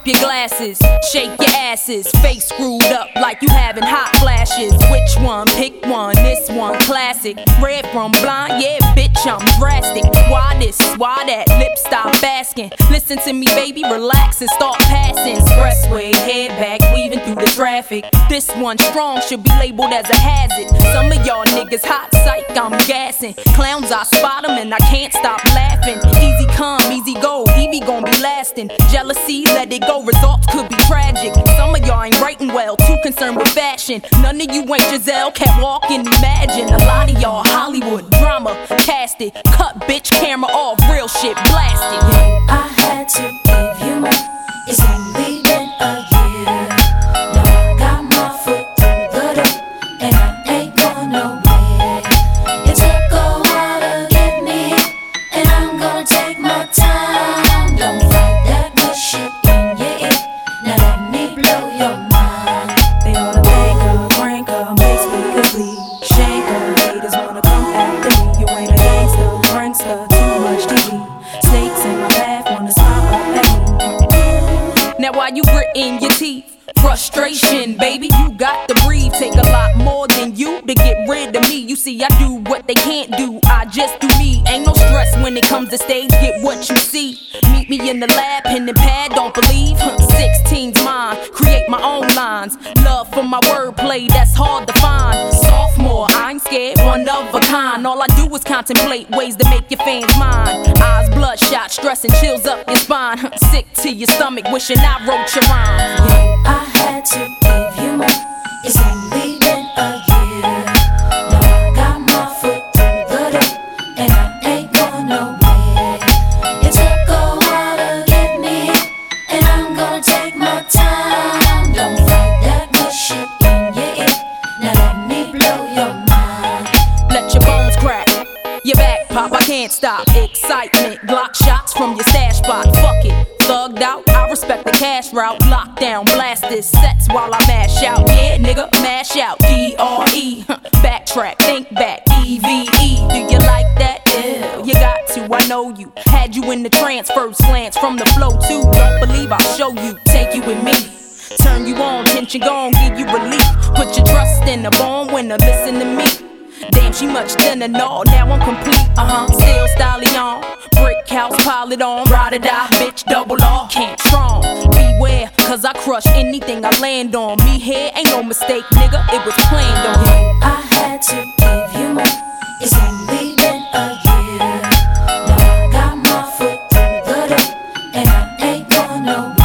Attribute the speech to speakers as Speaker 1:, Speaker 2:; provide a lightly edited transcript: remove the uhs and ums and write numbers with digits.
Speaker 1: your glasses, shake your asses, face screwed up like you having hot flashes. Which one? Pick one, this one classic. Red from blind, yeah bitch I'm drastic. Why this, why that, lip stop asking. Listen to me baby, relax and start passing. Expressway, head back, weaving through the traffic. This one strong, should be labeled as a hazard. Some of y'all niggas hot psych, I'm gassing. Clowns I spot them and I can't stop laughing. Easy come, easy go, Evie gon' be lasting. Jealousy, let it go, results could be tragic. Some of y'all ain't writing well, too concerned with fashion. None of you ain't Giselle, can't walk and imagine. A lot of y'all Hollywood drama, cast it. Cut bitch, camera off, real shit, blast it.
Speaker 2: I had to give you more, it's only been a year. Now I got my foot through the door, and I ain't going nowhere. It took a while to get me, and I'm gonna take my time. Don't fight that bullshit in your ear, now let me blow your mind.
Speaker 3: They ought to thank her, crank her, make speakers bleed. Shank her, haters wanna come after me. You ain't a gangster, prankster, too much TV. Snakes in my path, wanna smile up at me.
Speaker 1: Now why you gritting your teeth? Frustration, baby, you got to breathe. Take a lot more than you to get rid of me. You see, I do what they can't do, I just do me. Ain't no stress when it comes to stage, get what you see. Meet me in the lab, pen and pad, don't believe. 16's mine, create my own lines. Love for my wordplay, that's hard to find. Sophomore, I ain't scared, one of a kind. All I do is contemplate ways to make your fans mine. Eyes bloodshot, stress and chills up your spine. Sick to your stomach, wishing I wrote your rhymes.
Speaker 2: I had to give you more, it's only been a year. Now I got my foot through the door, and I ain't going nowhere. It took a while to get me, and I'm gonna take my time. Don't fight that bullshit in your ear, now let me blow your mind.
Speaker 1: Let your bones crack, your back pop, I can't stop. Excitement, Glock shots from your stash spot. Fuck it, thugged out, I respect the cash route. Lockdown, blast this sets while I mash out. Yeah, nigga, mash out. D-R-E, backtrack, think back. E-V-E, do you like that? Ew, you got to, I know you. Had you in the trance, first glance from the flow too. Don't believe I'll show you, take you with me. Turn you on, tension gone, give you relief. Put your trust in a born winner, listen to me. Damn, she much thinner, no, now I'm complete, still stallion, brick house, pile it on, ride or die, bitch, double R, can't strong, beware, cause I crush anything I land on, me here ain't no mistake, nigga, it was planned on.
Speaker 2: I had to give you more, it's only been a year. Now I got my foot through the door, and I ain't going nowhere.